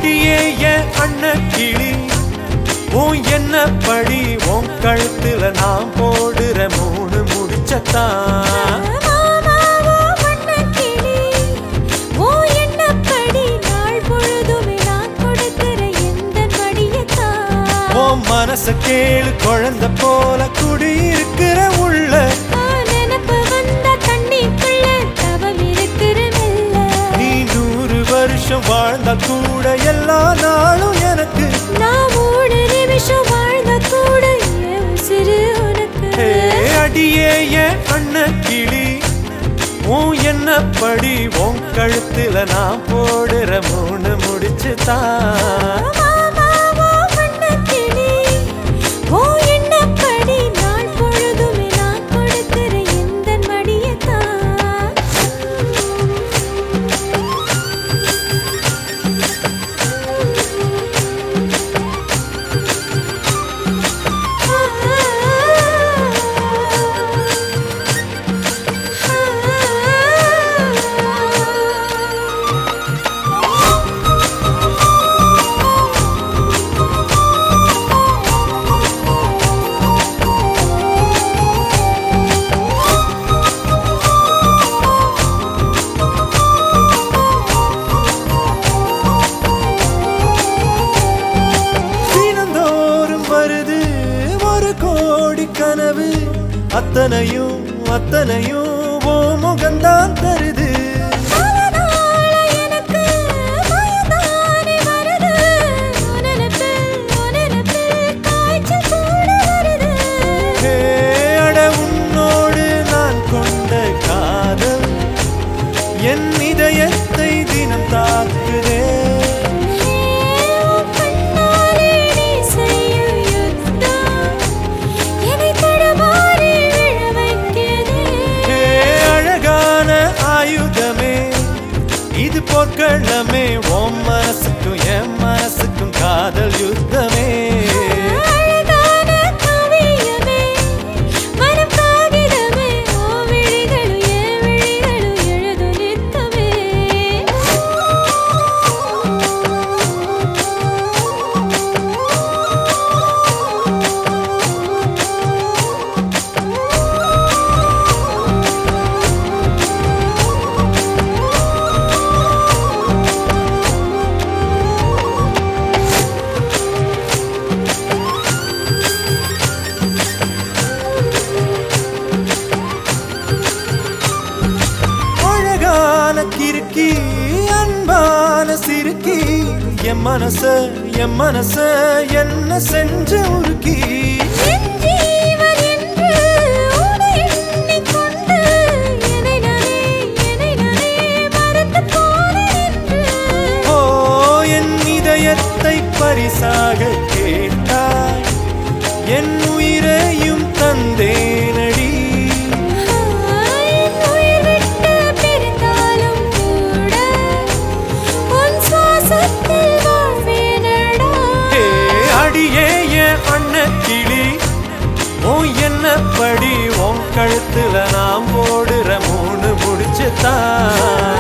அடியே என் அண்ண கிளி உன் என்ன படி உன் கழுத்துல நான் போடுற 3 முடிச்சத்தான் மனச கேளு குழந்தை போல குடி இருக்கிற உள்ள நினப்பு வந்த தண்ணிக்குள்ள தவம் இருக்கிற நீ 100 வருஷம் வாழ்ந்த கூட எல்லா நாளும் எனக்கு நான் 3 நிமிஷம் வாழ்ந்த கூட உசிறு உனக்கு அடியே என் அண்ண கிளி உன் என்ன படி உன் கழுத்துல நான் போடுற 3 முடிச்சுதான் கனவு அத்தனையும் அத்தனையும் ஓ முகந்தான் தருது அட உன்னோடு நான் கொண்ட காதல் என் இதயத்தை தினம் தாக்குதே இது போர்க்களமே உன் மனசுக்கும் என் மனசுக்கும் காதல் யுத்தமே கிறுக்கி அன்பான சிறுக்கி என் மனச என்ன செஞ்ச உருக்கி ஓ என் இதயத்தை பரிசாக கேட்டாய் என் உயிரையும் தந்தேனடி என்ன படி உன் கழுத்துல நான் போடுற 3 முடிச்சுதான்